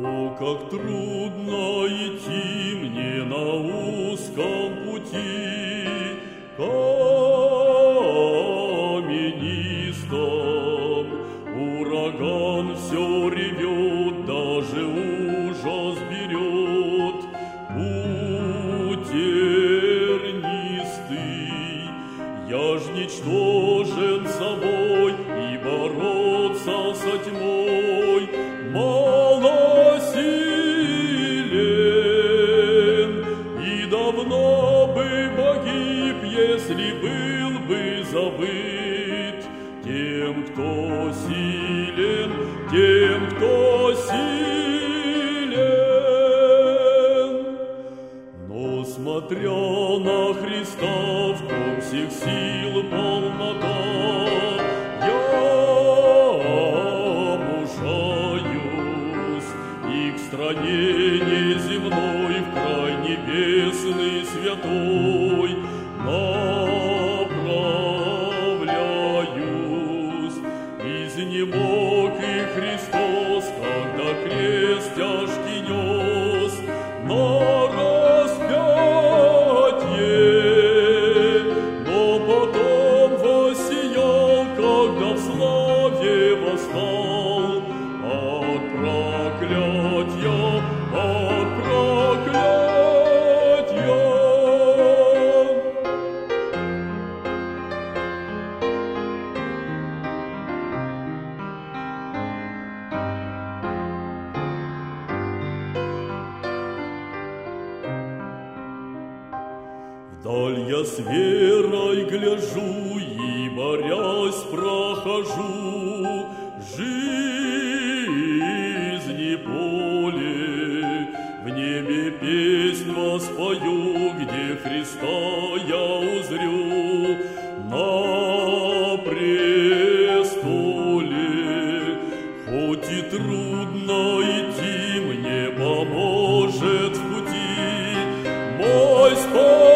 О, как трудно идти мне на узком пути, каменистом. Ураган все ревет, даже ужас берет. Путь тернистый, я ж ничтожен собой, и бороться со тьмой малосилен, и давно бы погиб, если был бы забыт тем, кто силен, тем, кто силен. Но смотря на Христа, в ком всех сил полнота, и к стране неземной, в край небесный святой направляюсь. Изнемог и Христос, когда крест тяжкий нес на распятие, но потом воссиял, когда в славе восстал от проклятия, от проклятия. Вдаль я с верой гляжу и, борясь, прохожу жизни поле. В небе песнь воспою, где Христа я узрю на престоле. Хоть и трудно идти, мне поможет в пути мой Спаситель.